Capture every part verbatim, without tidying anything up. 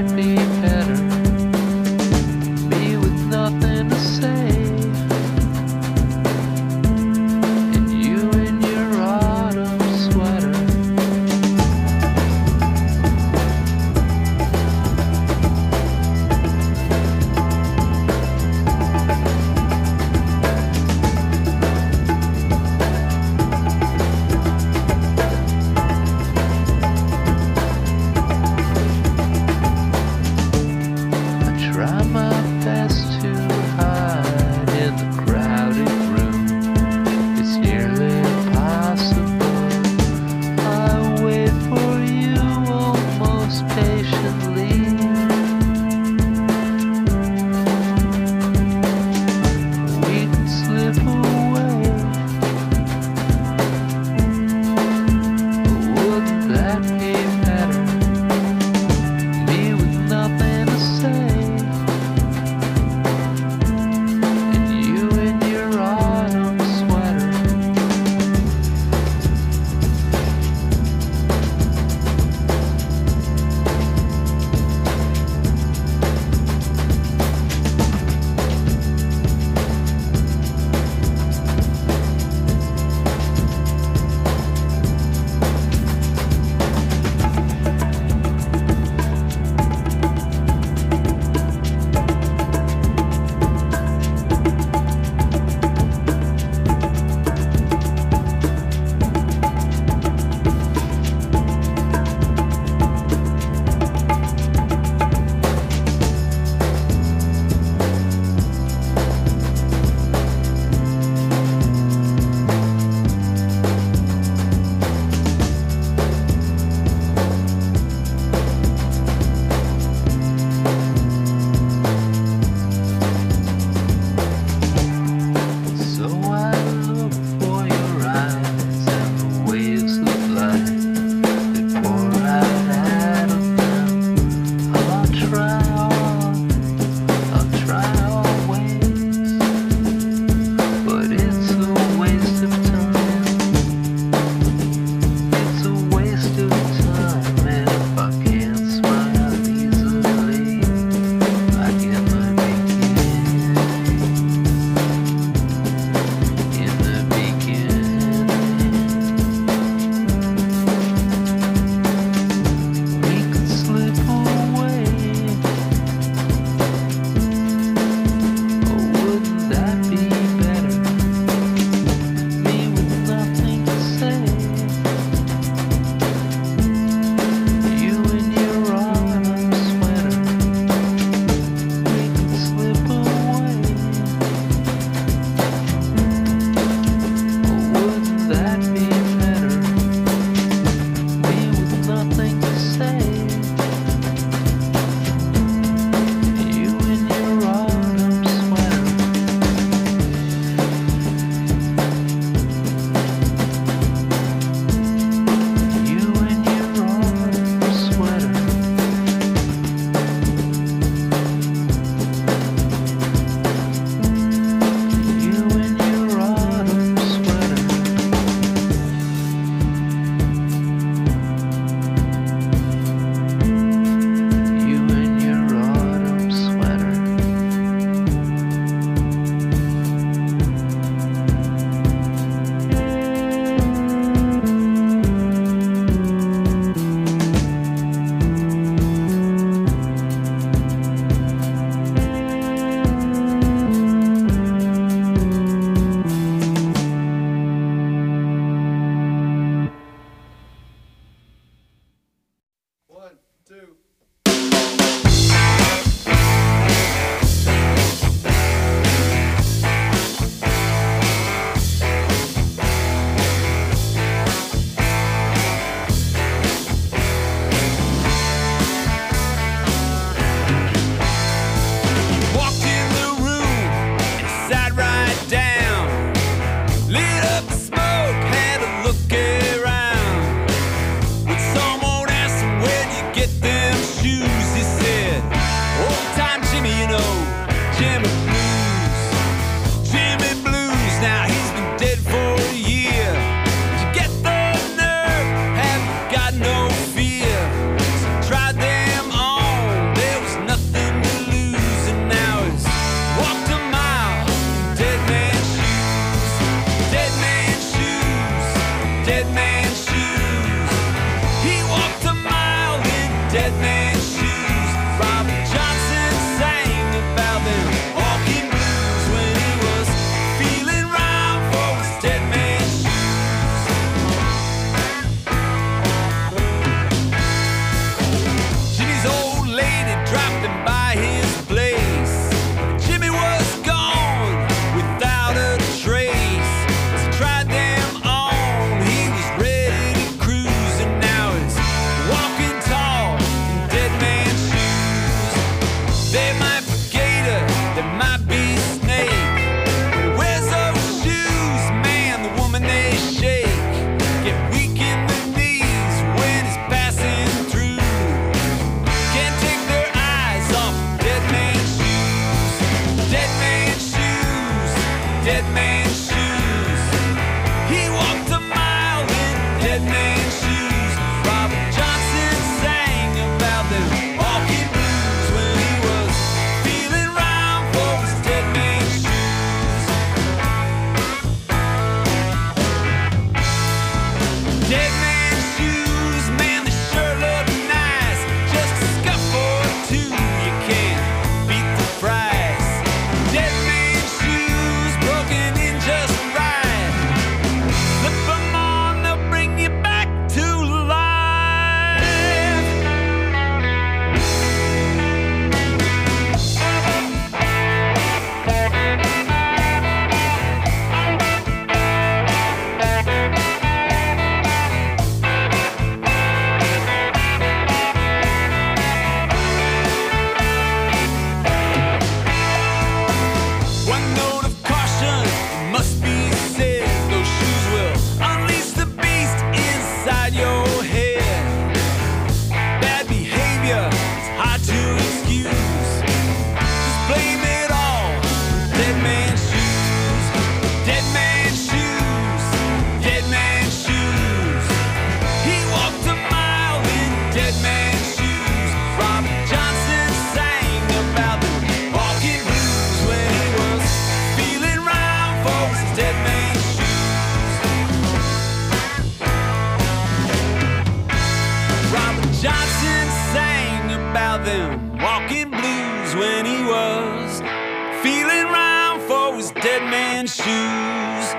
might be better. Me with nothing to say, and you in your autumn sweater. Try my best to hide in the crowded room. It's nearly impossible. I wait for you almost patiently. We can slip away. Wouldn't that be better? Me with nothing to say, some walking blues when he was feeling round for his dead man's shoes.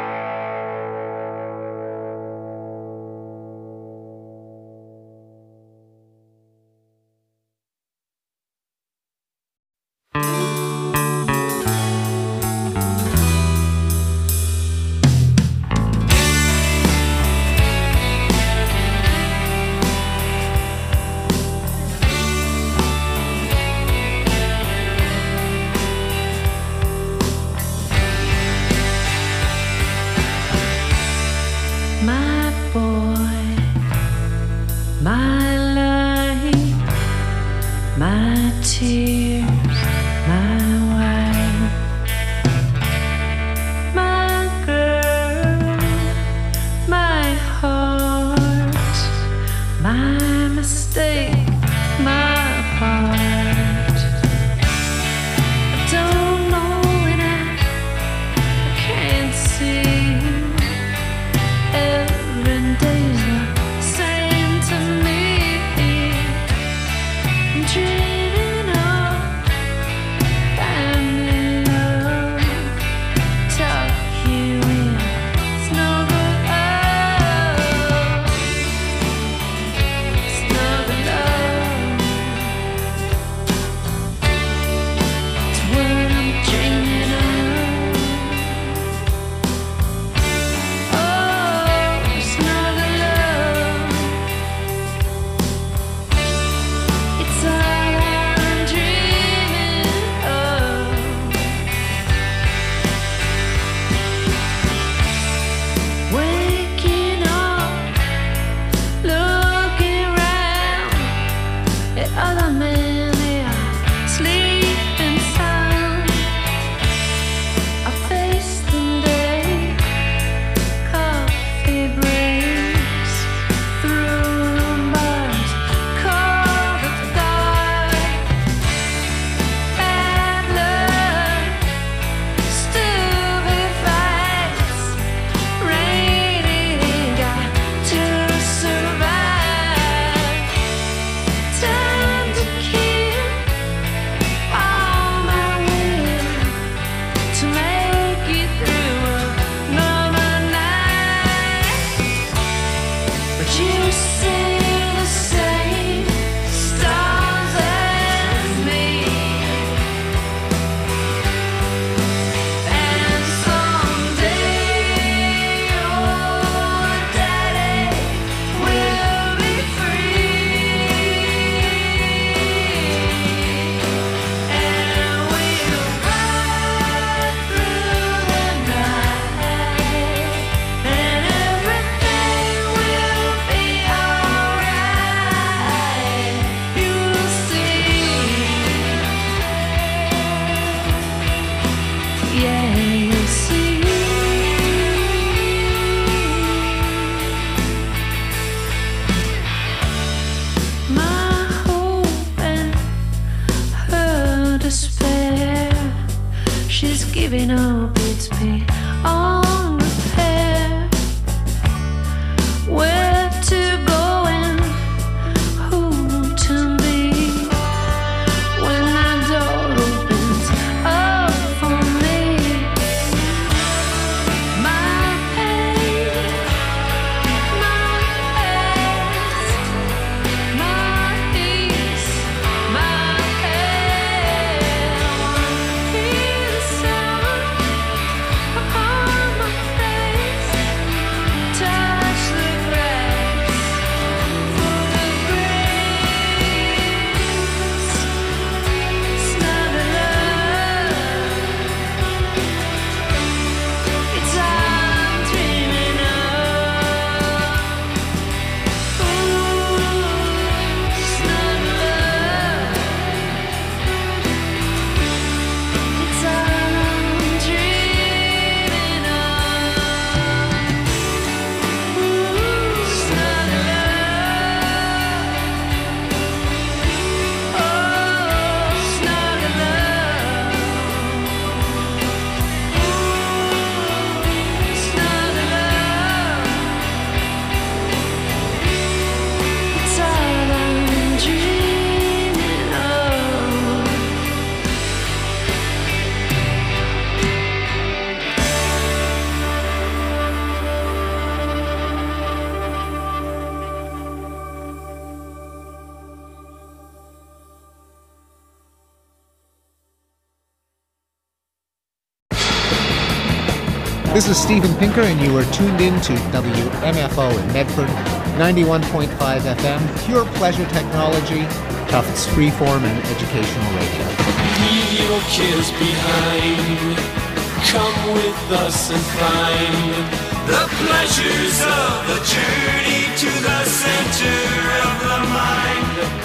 giving up its beyond repair. Where to go and who to be when that door opens up for me. My pain, my past, my peace, my head. One piece of upon my This is Stephen Pinker, and you are tuned in to W M F O in Medford, ninety-one point five F M, pure pleasure technology, Tufts freeform and educational radio. Leave your kids behind. Come with us and find the pleasures of the journey to the center of the mind.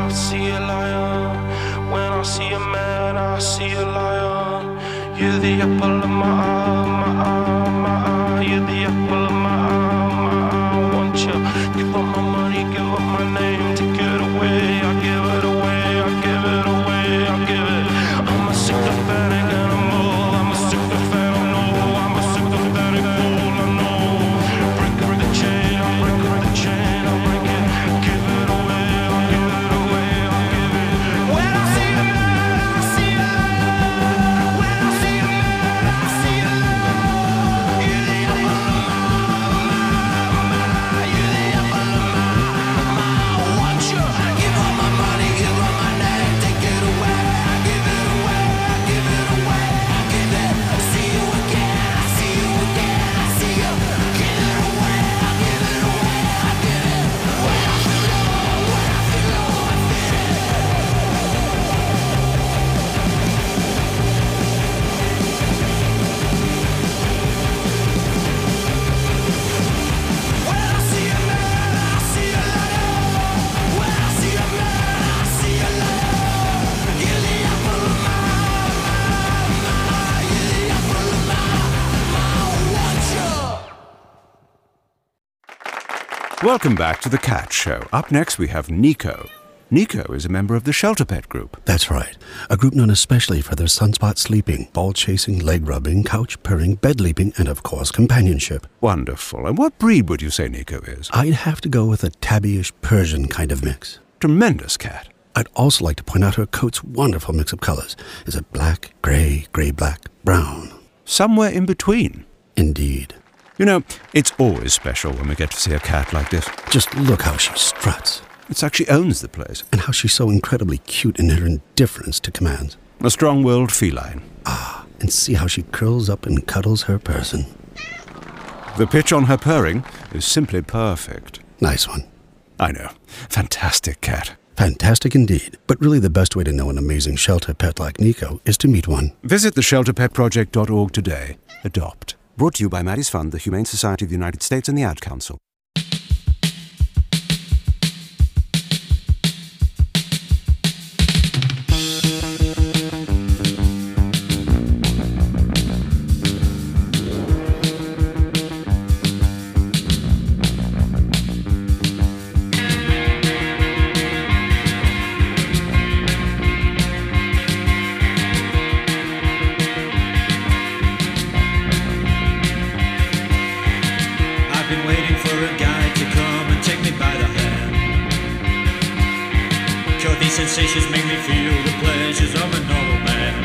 I see a lion. When I see a man, I see a lion. You're the apple of my eye, my eye, my eye. You're the apple of my eye, my eye. I want you. Give up my money, give up my name. Take it away, I give it away, I give it away, I give it. I'm a sycophantic animal. I'm a sycophantic, no. I'm a sycophantic fool, I know. Break her the chain, I break her the chain, I break it. Give it away, I give it away, I give it. When I see a man, I see a lion. When I see a man, I see a lion. You're the apple of my eye, you're the apple of my eye. I want you. Give up my money, give up my name. Take it away, I give it away, I give it away, I give it. See you again, I see you again, I see you. Give it away, I give it away, I give it. When I feel low, when I feel low, I feel it. When I see a man, I see a lion. When I see a man, I see a lion. You're the apple of my eye, you're the apple of my eye. I want you. Welcome back to The Cat Show. Up next, we have Nico. Nico is a member of the Shelter Pet Group. That's right. A group known especially for their sunspot sleeping, ball chasing, leg rubbing, couch purring, bed leaping, and of course companionship. Wonderful. And what breed would you say Nico is? I'd have to go with a tabbyish Persian kind of mix. Tremendous cat. I'd also like to point out her coat's wonderful mix of colors. Is it black, gray, gray-black, brown? Somewhere in between. Indeed. You know, it's always special when we get to see a cat like this. Just look how she struts. It's like she owns the place. And how she's so incredibly cute in her indifference to commands. A strong-willed feline. Ah, and see how she curls up and cuddles her person. The pitch on her purring is simply perfect. Nice one. I know. Fantastic cat. Fantastic indeed. But really the best way to know an amazing shelter pet like Nico is to meet one. Visit the shelter pet project dot org today. Adopt. Brought to you by Maddie's Fund, the Humane Society of the United States, and the Ad Council. I've been waiting for a guy to come and take me by the hand. Sure, these sensations make me feel the pleasures of a normal man.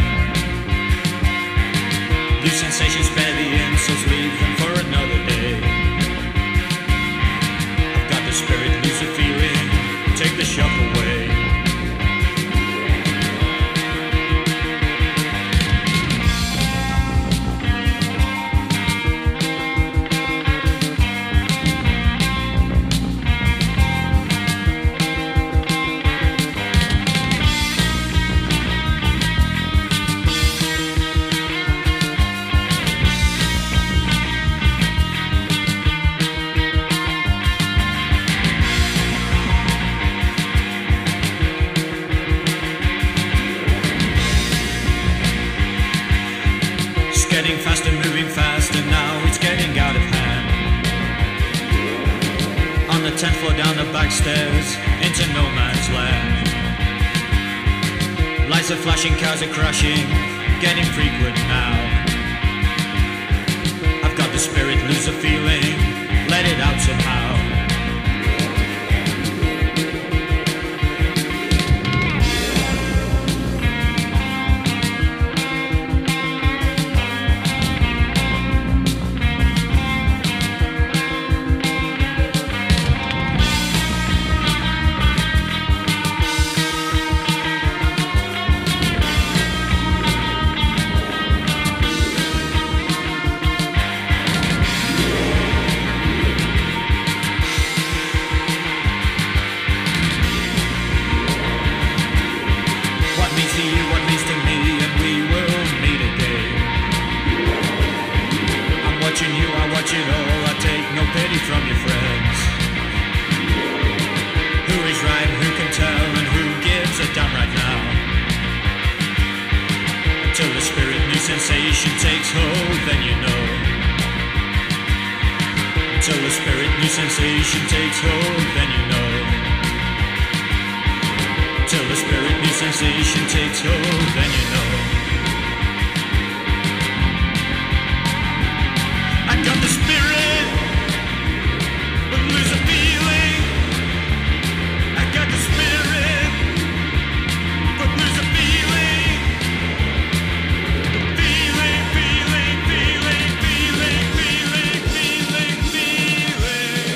New sensations spare the insults, leave them for another day. I've got the spirit, lose the feeling, take the shock away. It's getting faster, moving faster now, it's getting out of hand. On the tenth floor down the back stairs, into no man's land. Lights are flashing, cars are crashing, getting frequent now. I've got the spirit, lose the feeling, let it out somehow. What means to you, what means to me, and we will meet again. I'm watching you, I watch it all, I take no pity from your friends. Who is right, who can tell, and who sensation takes hold, then you know. Till the spirit new sensation takes hold, then you know. Till the spirit new sensation takes hold, then you know. I got the spirit, but lose a feeling. I got the spirit, but lose a feeling. Feeling, feeling, feeling, feeling, feeling, feeling, feeling.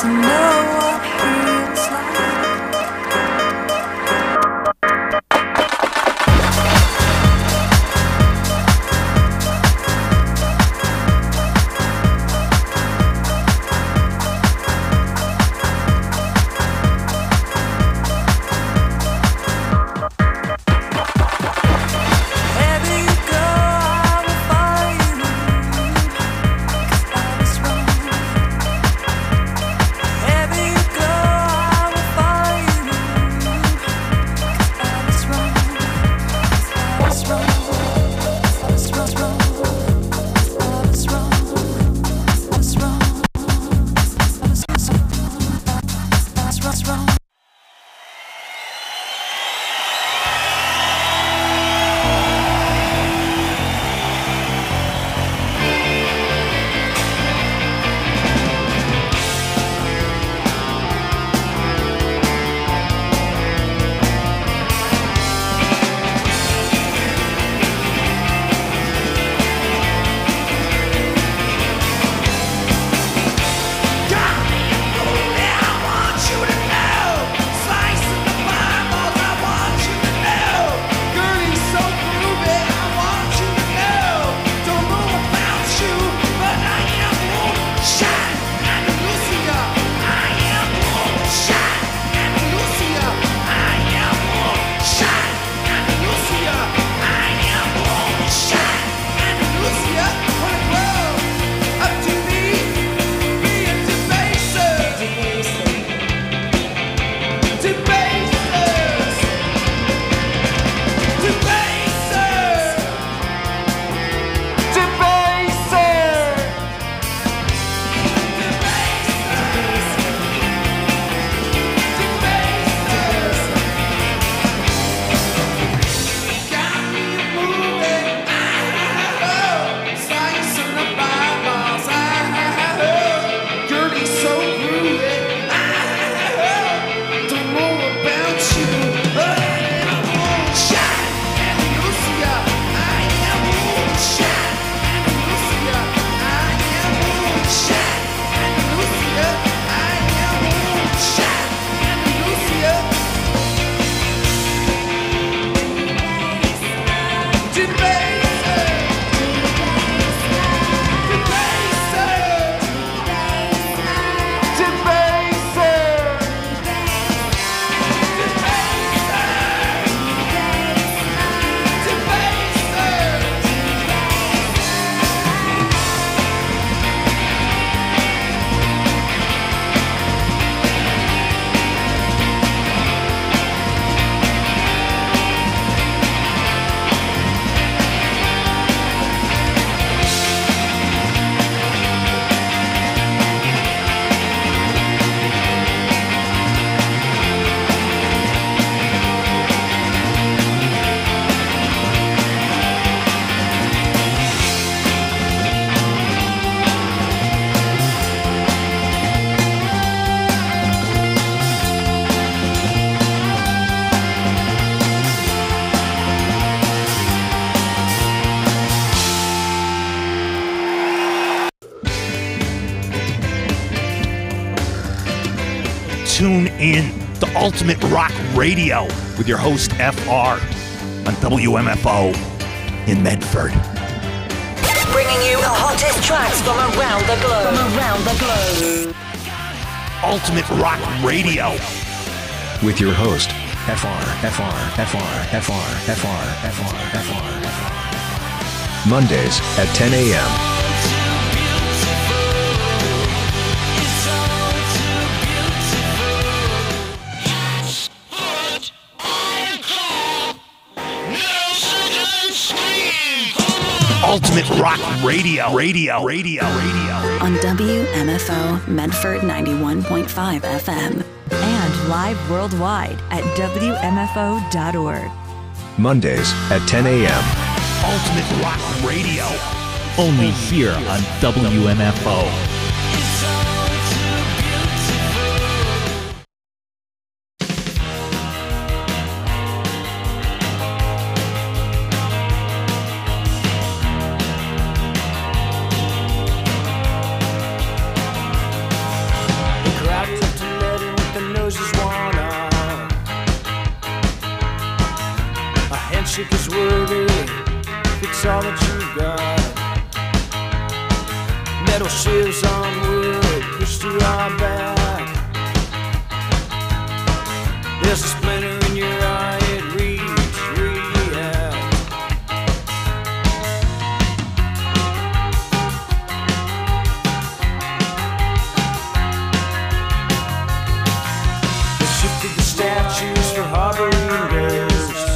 to know what feels like. Tune in to Ultimate Rock Radio with your host F R on W M F O in Medford. Bringing you the hottest tracks from around the globe. From around the globe. Ultimate Rock Radio with your host F R, F R, F R, F R, F R, F R, F R, F R. Mondays at ten a.m. Ultimate Rock Radio, Radio, Radio, Radio. On W M F O Medford ninety-one point five F M. And live worldwide at W M F O dot org. Mondays at ten a.m. Ultimate Rock Radio. Only here on W M F O. The crowd handshake is worthy, it's all that you've got. Metal shivs on wood, pushed to our back. There's a splinter in your eye, it reads, react. They shifted the statues for harboring ghosts.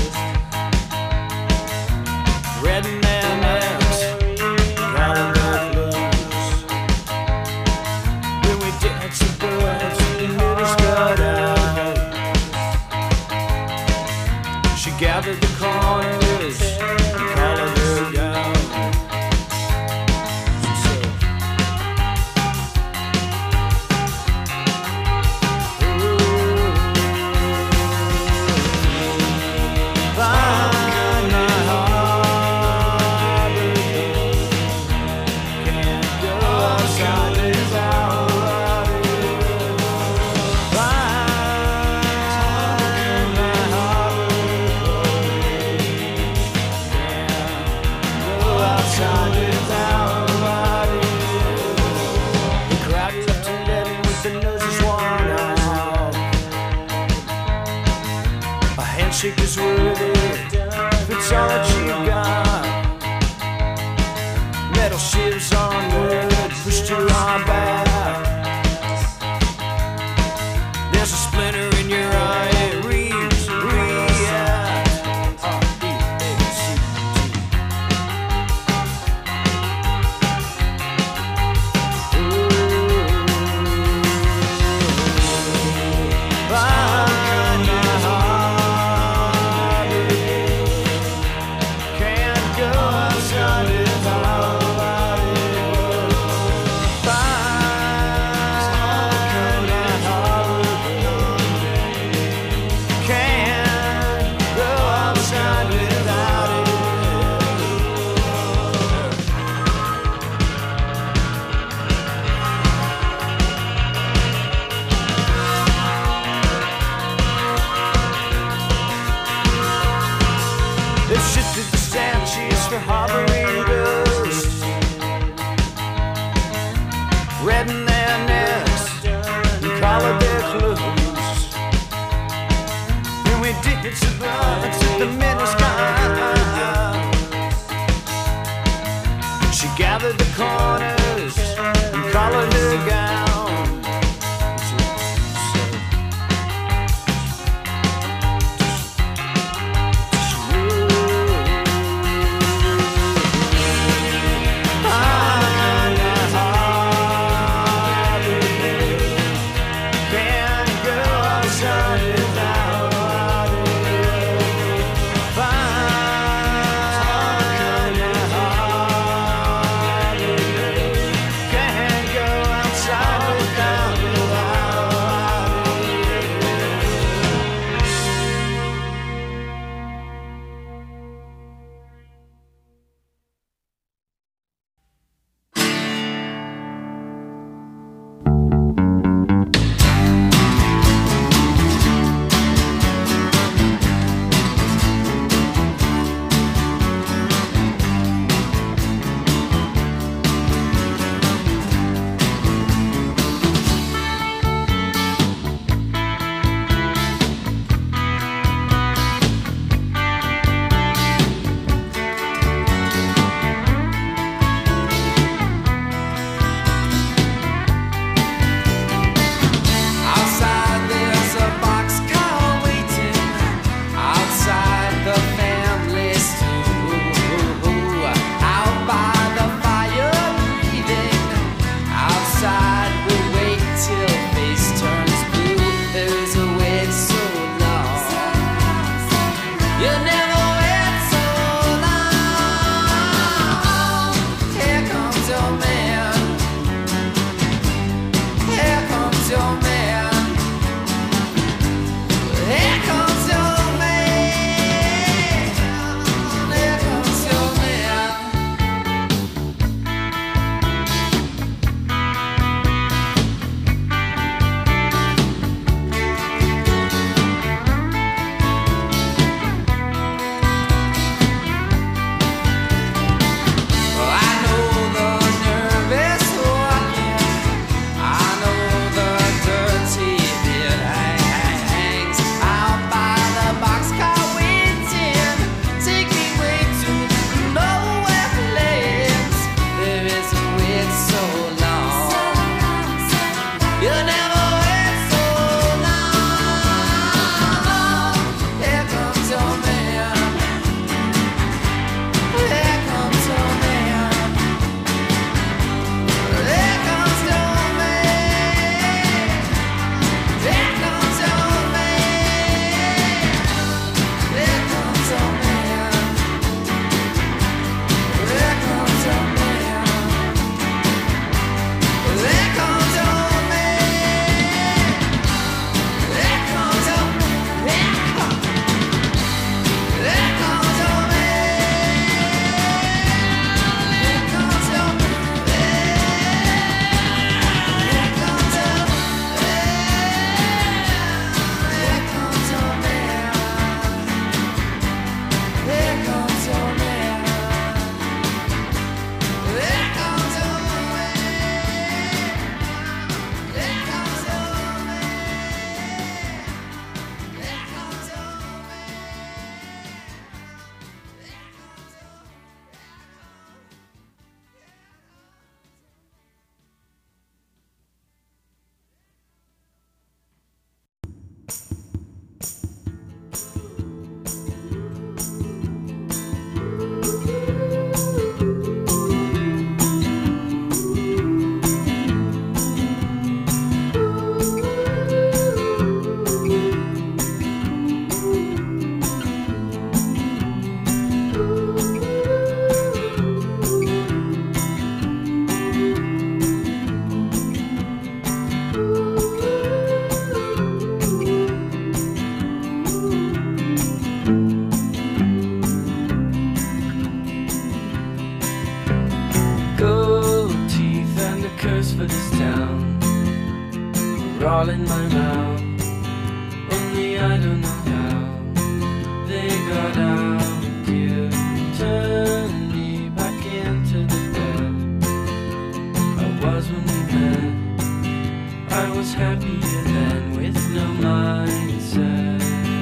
Red and X, calling their clothes. When we dance the birds, the middle's got out. She gathered the corners and collared her down. Find my harbor girl. Can't go outside without her. Find my harbor girl. Can't go outside without her. The crowd left eleven with their noses worn out. A handshake is worthy, if it's all that you got. Metal shivs on wood, pushed to our back. There's a splinter in your eye, it reads, react. R E A C T. Find my harbor girl. Can't go outside without her. Find my harbor girl. Can't go outside without her. They've shifted the statues for harboring ghosts. Red in their necks and collared their clothes. And we did some bugs at the minute sky. She gathered the corners and collared her gown. Find my harbor girl. Can't go outside without her. Find my harbor girl. Can't go outside without her. Outside there's a boxcar waiting. Outside the family stew. Out by the fire breathing. Outside we wait till face turns blue. There's a wait so long. You never wait so long. Here comes your man. Here comes your man. Here comes your man. Here comes your man. are all in my mouth. Only I don't know how they got out. You turned me back into the bed I was when we met. I was happier then with no mindset.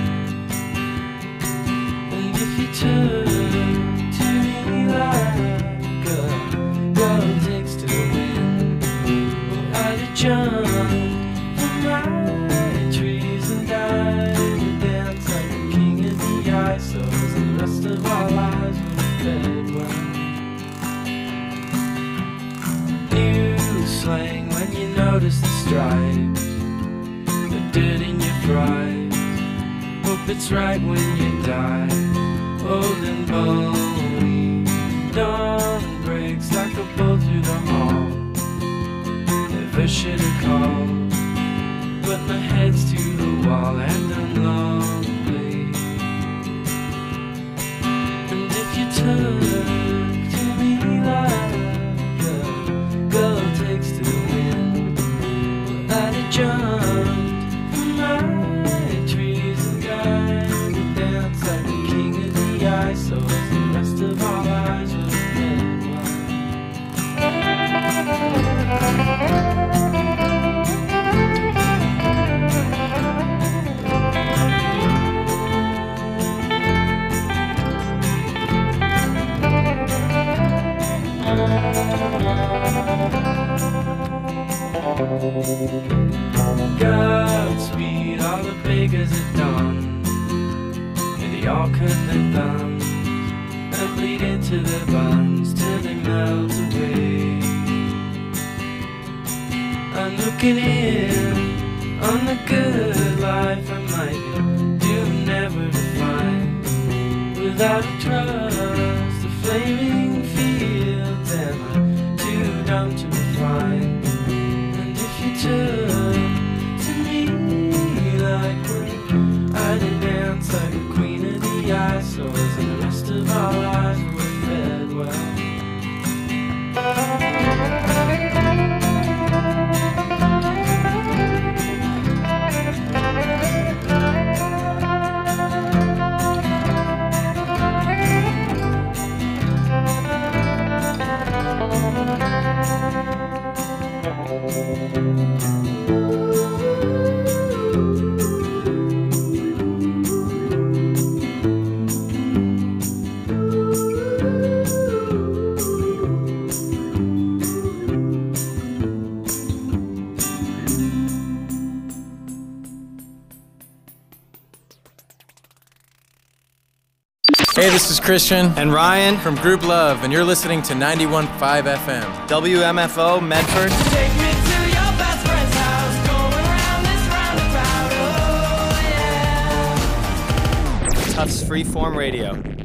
And if you turn to me like a girl takes to the wind, well, I'd have jumped from my trees and died and dance like a king of the ice. So the rest of our lives were fed well. New slang when you notice the stripes, the dirt in your fries. Hope it's right when you die, old and bony. Dawn breaks like a bolt through the hall. Never should have called, but my head's to the wall and I'm lonely. And if you turn to me like a girl takes to the wind, well, I'd have jumped from my trees and died and dance like the king of the ice. So as the rest of our lives were spent Godspeed, all the beggars at dawn, and they all cut their thumbs and bleed into their buns till they melt away. I'm looking in on the good life I might do never to find without a trust, the flaming fields am I too dumb to refine. And if you turn to me like when I did dance like a queen of the ice, so as the rest of our lives were fed well. Hey, this is Christian and Ryan from Group Love, and you're listening to ninety-one point five F M. W M F O, Medford. Take me to your best friend's house, going round this roundabout, oh yeah. Tufts Freeform Radio.